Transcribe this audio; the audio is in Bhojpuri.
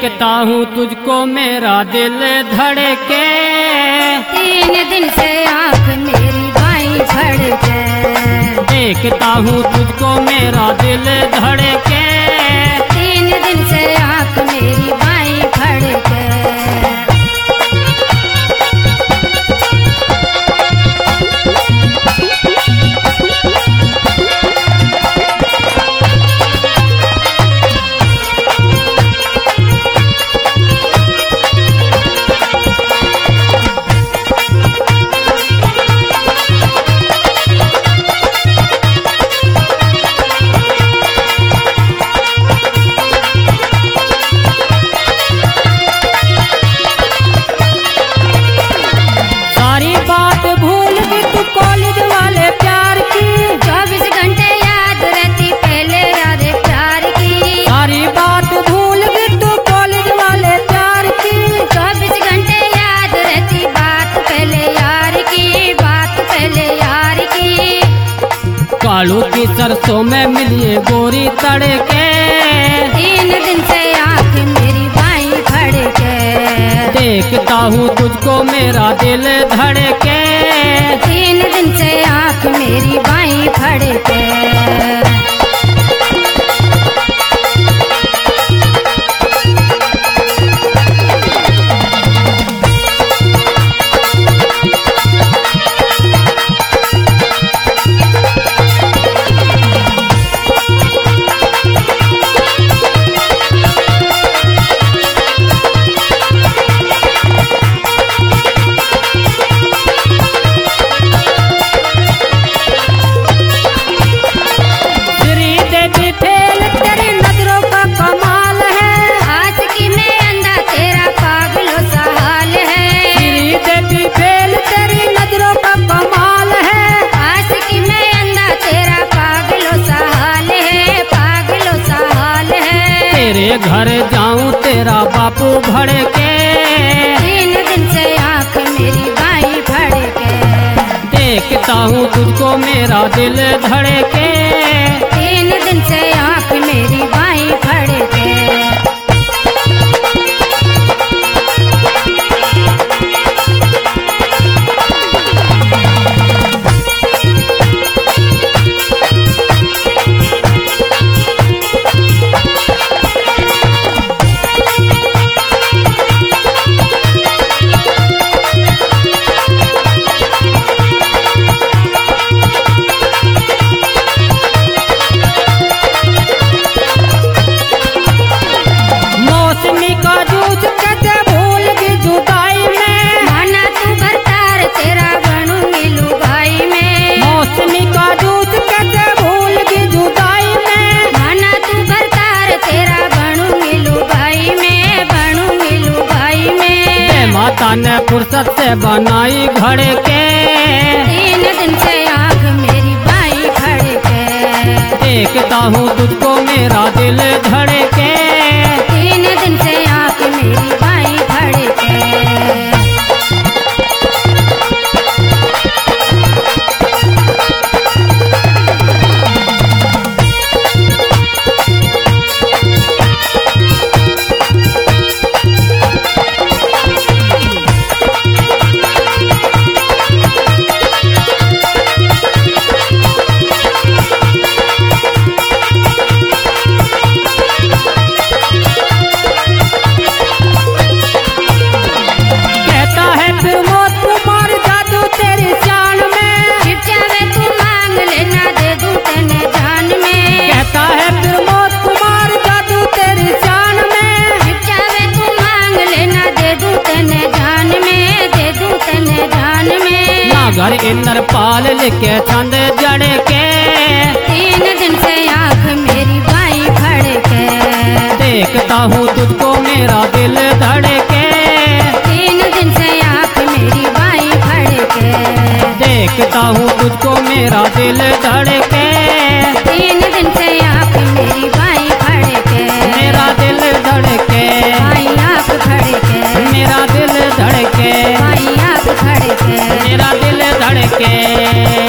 देखता हूँ तुझको मेरा दिल धड़के। 3 दिन से आँख मेरी बाईं फड़के। देखता हूँ तुझको मेरा दिल धड़के। 3 दिन से आँख मेरी बाईं फड़के। कालू की सरसों में मिलिए गोरी तड़के। 3 दिन से आँख मेरी बाईं फड़के। देखता हूँ तुझको मेरा दिल धड़के। 3 दिन से आँख मेरी बाईं फड़के। तेरे घर जाऊं तेरा बापू भड़के। 3 दिन से आँख मेरी बाईं फड़के। देखता हूँ तुझको मेरा दिल धड़के। 3 दिन से आँख मेरी बाईं फड़के। माता ने फुर्सत से बनाई घड़े के। 3 दिन से आँख मेरी बाईं फड़के। देखता हूँ तुझको मेरा दिल धड़के। 3 दिन से आँख मेरी बाईं फड़के। घर इंदर पाल लिखे छंद जड़ के। 3 दिन से आँख मेरी बाईं फड़के। देखता हूँ तुझको मेरा दिल धड़के। 3 दिन से आँख मेरी बाईं फड़के। देखता हूँ तुझको मेरा दिल धड़के। 3 दिन से आँख मेरी बाईं फड़के। मेरा दिल धड़के। बाईं आँख फड़के। मेरा दिल धड़के। बाईं आँख फड़के। मेरा दिल धड़के।